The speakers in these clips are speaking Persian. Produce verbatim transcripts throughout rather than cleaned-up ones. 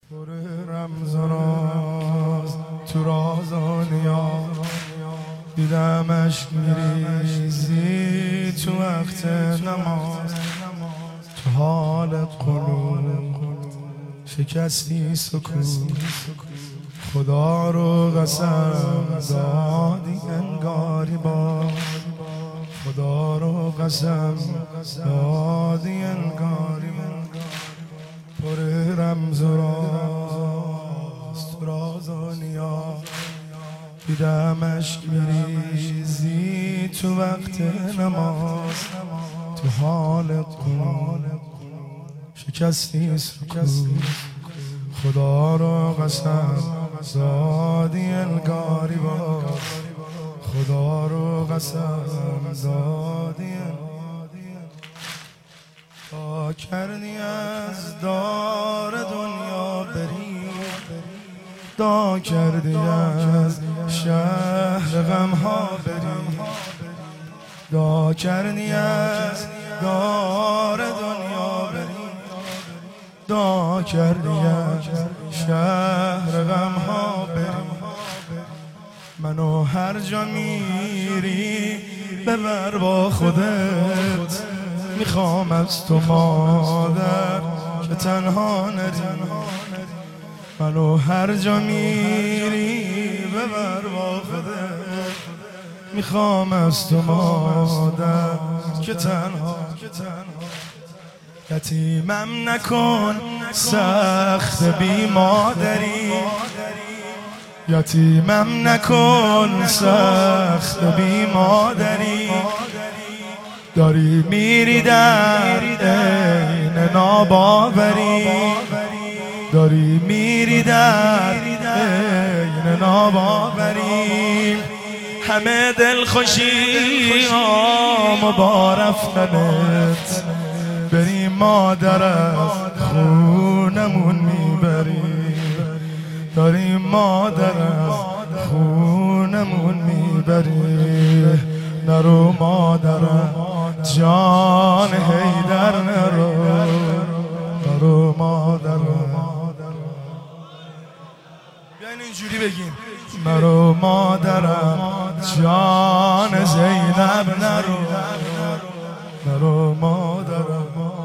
پر رمز و راز تو راز و نیاز دیدمش میریزی تو وقت نماز تو حال قلوب شکستی سکون خدا رو قسم دادی انگاری با خدا رو قسم دادی انگاری با پر رمز و راز تو راز و نیاز دیدمش میریزی تو وقت نماز تو حال قلوب شکستی سکون خدا رو قسم دادی انگاری با خدا رو قسم دادی تا کردی از دار دنیا بری دا کردی از شهر غمها بری دا کردی از دار دنیا بری دا کردی از شهر غمها بری منو هر جا میری ببر با خودت میخوام از تو مادر که تنها نری منو هر جا میری ببر با خودت میخوام از تو مادر که تنها یتیمم نکن سخت بی مادری یتیمم نکن سخت بی مادری داری میری در عین ناباوری داری میری در عین ناباوری همه دلخوشی ها با رفتنت بریم مادر از خونمون میبریم داریم مادر از خونمون میبریم نرو مادرم جان حیدر نرو نرو مادرم بیاین اینجوری بگیم نرو مادرم جان زینب نرو نرو مادرم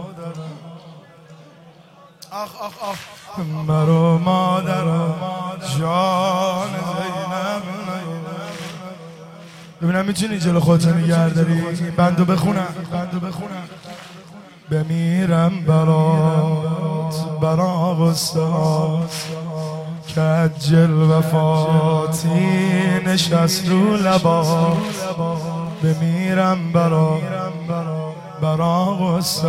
آخ آخ آخ نرو مادرم جان زینب نرو ببینم میتونی جلو خودت نگه داری بندو بخونم بندو بخونم بمیرم برات برا غصه کجل وفاتی نشست رو لبات بمیرم برا برا غصه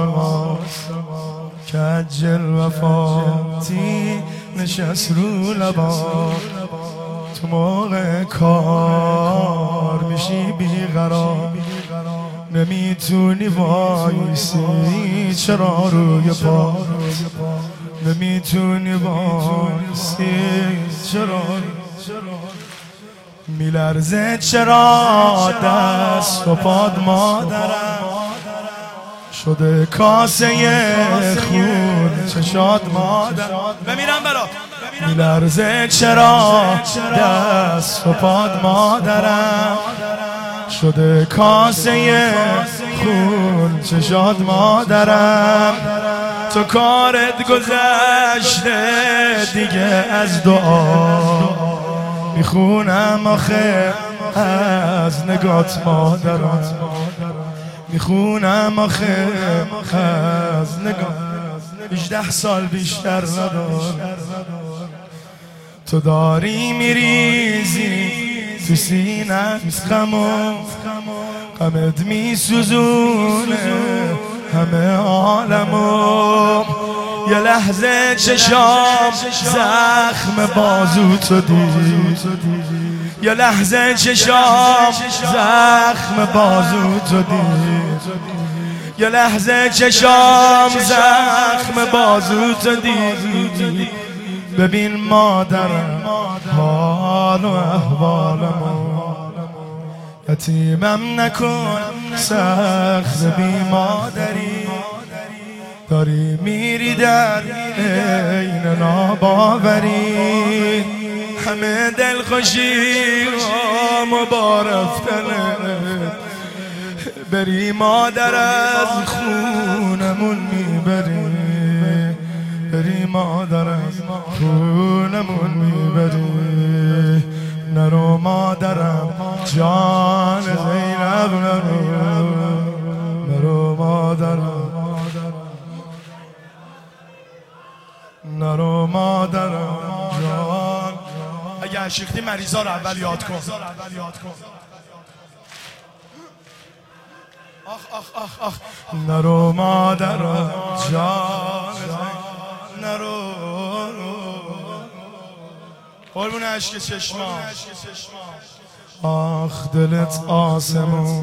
کجل وفاتی نشست رو لبات تو موقع کار میشی بیقرار نمیتونی وایسی چرا روی پا نمیتونی وایسی چرا میلرزه چرا دست و پاد مادرم شده کاسه خون چشاد مادرم بمیرم برا میلرزه چرا دست و پاد مادرم شده کاسه خون چشاد مادرم تو کارت گذشته دیگه از دعا میخونم آخه از نگات مادرم میخونم آخه از نگات هجده سال بیشتر ندار تو داری میریزی تو سینه غمو غمت میسوزونه همه عالمو یه لحظه چشام زخم بازو تو دید یه لحظه چشام زخم بازو تو دید یه لحظه چشام زخم بازو تو دید ببین مادرم حال و احوالمو یتیمم نکن سخت بی مادری داری میری در عین ناباوری، همه دلخوشی ما با رفتنت، بری مادر از خونمون میبری، بری مادر از خونمون میبری. نرو مادرم جان زینب، نرو نرو مادرم، نرو مادرم جان. اگه عشقی مریضا رو اول یاد کن. آخ آخ آخ آخ. نرو مادرم جان، نرو قربون عشق چشما. آخ دلت آسمون،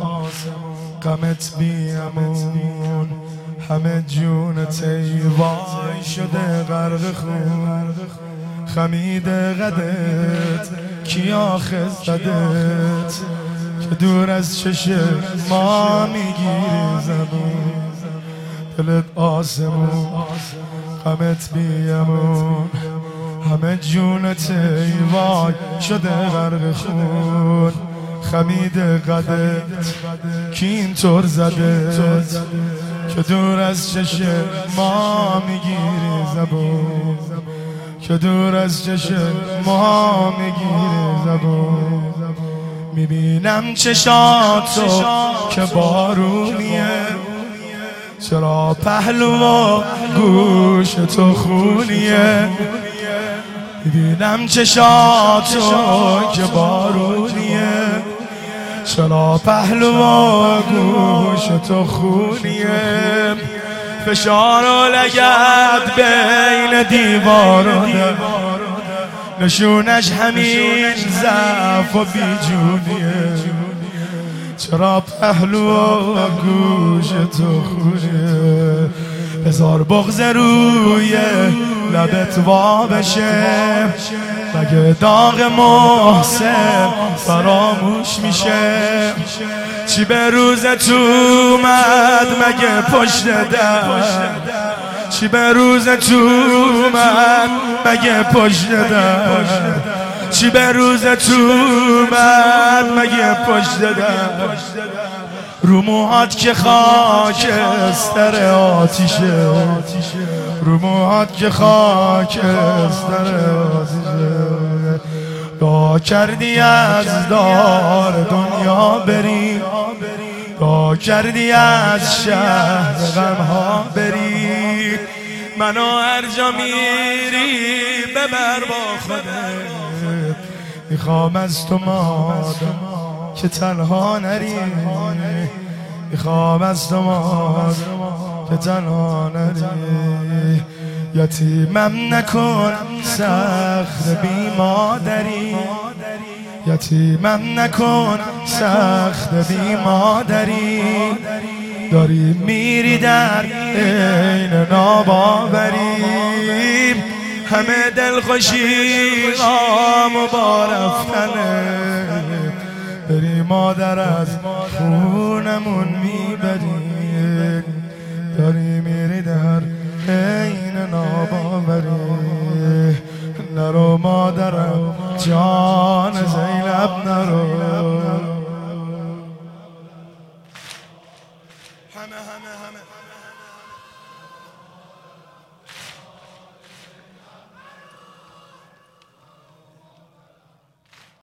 غمت بیامون، همه جونت ای وای شده غرق خون. خمید قدت کی آخه زدت، که دور از چشم ما میگیری زبون. دلت آسمون، غمت بیامون، همه جونت ای وای شده غرق خون. خمید قدت کی اینطور زدت، که دور از چشم ما میگیری زبون، که دور از چشم ما میگیری زبون. میبینم چشاتو که بارونیه، چرا پهلو و گوش تو خونیه. میبینم چشاتو که بارونیه، چرا پهلو و گوش تو خونیه. فشار و لگد بین دیواره، نشونش همین ضعف و بیجونیه. چرا پهلو و گوش تو خونیه. بذار بغض روی لبت وا بشه، مگه داغ محسن فراموش میشه. چی به روزت اومد مگه پشت در، چی به روزت اومد مگه پشت در، چی به روزت اومد مگه پشت در. رو موهات که خاکستر آتیشه، رو موهات که خاکستر آتیشه. دعا کردی از دار دنیا بری، دعا کردی از شهر غمها بری. منو هر جا میری ببر با خودت، میخوام از تو مادم که تنها نری، میخوام از تو مادم که تنها نری. یتیمم نکن سخت بی مادری، یتیمم نکن سخت بی مادری. داری میری در عین ناباوری، همه دلخوشی غم با رفتنه، بری مادر از خونمون میبری. داری میری در عین ناباوری.